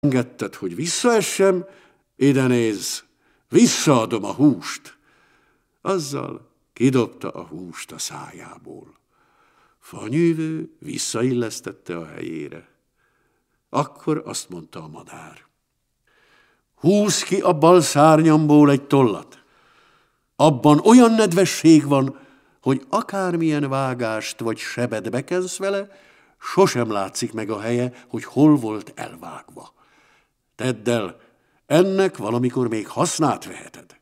engedted, hogy visszaessem, ide nézz, visszaadom a húst. Azzal kidobta a húst a szájából. Fanyűvő visszaillesztette a helyére. Akkor azt mondta a madár: húzz ki a bal szárnyamból egy tollat. Abban olyan nedvesség van, hogy akármilyen vágást vagy sebet bekensz vele, sosem látszik meg a helye, hogy hol volt elvágva. Tedd el, ennek valamikor még hasznát veheted.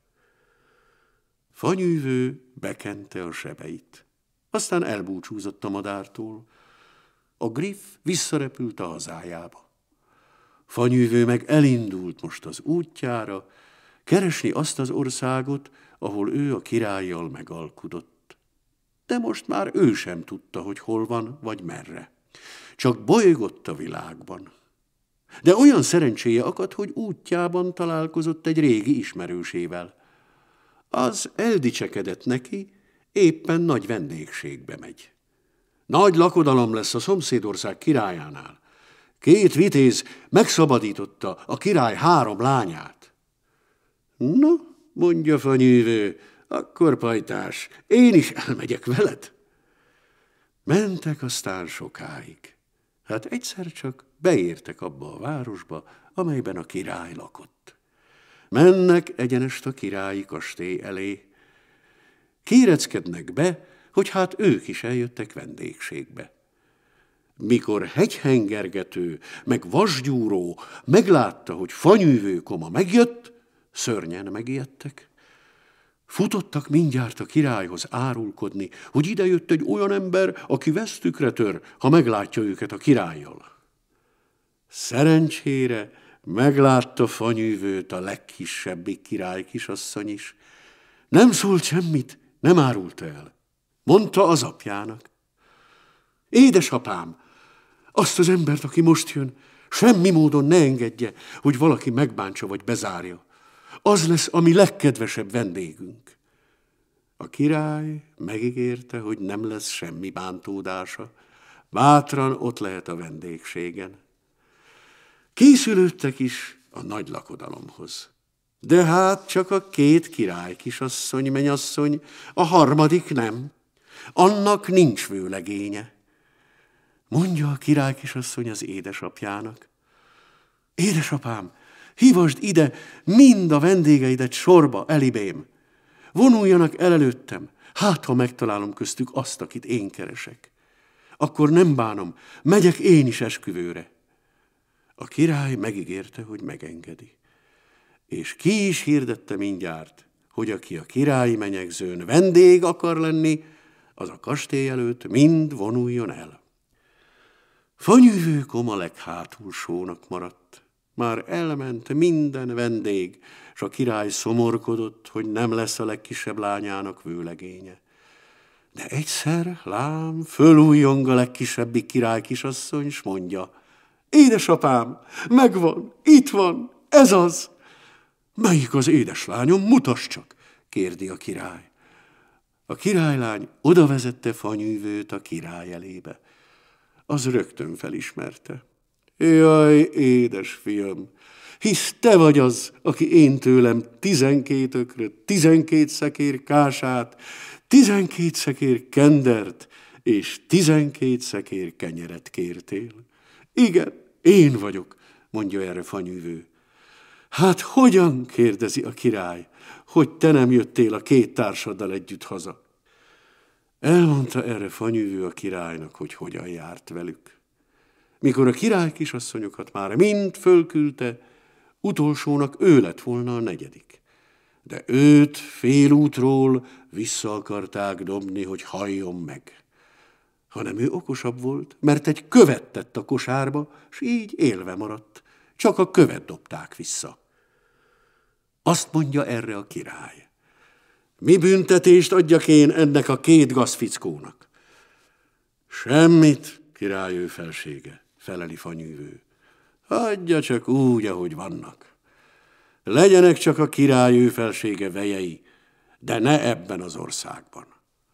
Fanyűvő bekente a sebeit. Aztán elbúcsúzott a madártól. A griff visszarepült a hazájába. Fanyűvő meg elindult most az útjára, keresni azt az országot, ahol ő a királlyal megalkudott. De most már ő sem tudta, hogy hol van, vagy merre. Csak bolygott a világban. De olyan szerencséje akadt, hogy útjában találkozott egy régi ismerősével. Az eldicsekedett neki, éppen nagy vendégségbe megy. Nagy lakodalom lesz a szomszédország királyánál. 2 vitéz megszabadította a király 3 lányát. No, mondja Fanyűvő, akkor pajtás, én is elmegyek veled. Mentek aztán sokáig. Hát egyszer csak beértek abba a városba, amelyben a király lakott. Mennek egyenest a királyi kastély elé. Kéreckednek be, hogy hát ők is eljöttek vendégségbe. Mikor hegyhengergető, meg vasgyúró meglátta, hogy Fanyűvő koma megjött, szörnyen megijedtek. Futottak mindjárt a királyhoz árulkodni, hogy idejött egy olyan ember, aki vesztükre tör, ha meglátja őket a királlyal. Szerencsére meglátta Fanyűvőt a legkisebbik király kisasszony is. Nem szólt semmit, nem árulta el. Mondta az apjának: édesapám, azt az embert, aki most jön, semmi módon ne engedje, hogy valaki megbántsa vagy bezárja. Az lesz a mi legkedvesebb vendégünk. A király megígérte, hogy nem lesz semmi bántódása. Bátran ott lehet a vendégségen. Készülődtek is a nagy lakodalomhoz. De hát csak a 2 király kisasszony, menyasszony, a 3. nem. Annak nincs vőlegénye. Mondja a király kisasszony az édesapjának: édesapám, hívasd ide mind a vendégeidet sorba elibém. Vonuljanak el előttem, hát ha megtalálom köztük azt, akit én keresek. Akkor nem bánom, megyek én is esküvőre. A király megígérte, hogy megengedi. És ki is hirdette mindjárt, hogy aki a királyi menyegzőn vendég akar lenni, az a kastély előtt mind vonuljon el. Fanyűvő koma leghátulsónak maradt. Már elment minden vendég, s a király szomorkodott, hogy nem lesz a legkisebb lányának vőlegénye. De egyszer, lám, fölújjong a legkisebbik király kisasszony, s mondja: édesapám, megvan, itt van, ez az. Melyik az édeslányom, mutass csak, kérdi a király. A királylány odavezette Fanyűvőt a király elébe. Az rögtön felismerte. Jaj, édes fiam, hisz te vagy az, aki én tőlem 12 ökröt, 12 szekér kását, 12 szekér kendert és 12 szekér kenyeret kértél. Igen, én vagyok, mondja erre Fanyűvő. Hát hogyan, kérdezi a király, hogy te nem jöttél a 2 társaddal együtt haza? Elmondta erre Fanyűvő a királynak, hogy hogyan járt velük. Mikor a király kisasszonyokat már mind fölküldte, utolsónak ő lett volna a 4. De őt félútról vissza akarták dobni, hogy halljon meg. Hanem ő okosabb volt, mert egy követ tett a kosárba, s így élve maradt. Csak a követ dobták vissza. Azt mondja erre a király: mi büntetést adjak én ennek a 2 gazfickónak? Semmit, király ő felsége, feleli Fanyűvő. Hagyja csak úgy, ahogy vannak. Legyenek csak a király ő felsége vejei, de ne ebben az országban.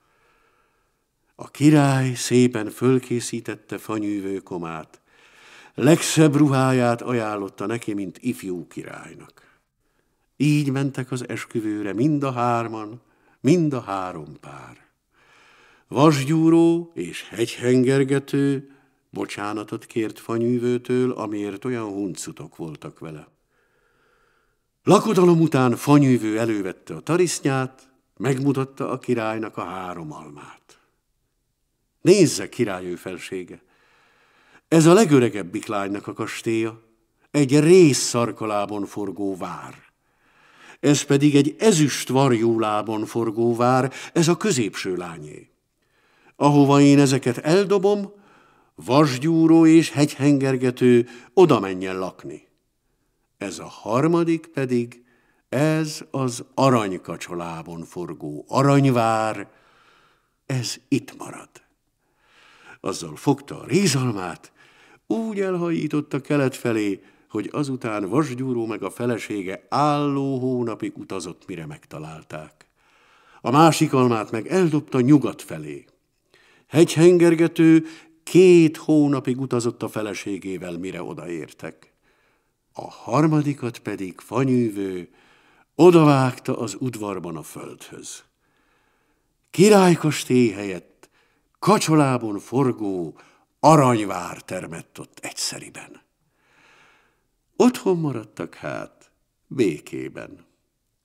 A király szépen fölkészítette Fanyűvő komát, Legszebb ruháját ajánlotta neki, mint ifjú királynak. Így mentek az esküvőre mind a hárman, mind a három pár. Vasgyúró és hegyhengergető bocsánatot kért Fanyűvőtől, amiért olyan huncutok voltak vele. Lakodalom után Fanyűvő elővette a tarisznyát, megmutatta a királynak a 3 almát. Nézze, király ő felsége! Ez a legöregebbik lánynak a kastélya, egy rézszarkalábon forgó vár. Ez pedig egy ezüst varjúlábon forgó vár, ez a középső lányé. Ahova én ezeket eldobom, vasgyúró és hegyhengergető oda menjen lakni. Ez a harmadik pedig, ez az aranykacsolábon forgó aranyvár, ez itt marad. Azzal fogta a rézalmát, úgy elhajította kelet felé, hogy azután Vasgyúró meg a felesége álló hónapig utazott, mire megtalálták. A másik almát meg eldobta nyugat felé. Hegyhengergető 2 hónapig utazott a feleségével, mire odaértek. A harmadikat pedig Fanyűvő odavágta az udvarban a földhöz. Királykastély helyett kacsolábon forgó aranyvár termett ott egyszeriben. Otthon maradtak hát békében.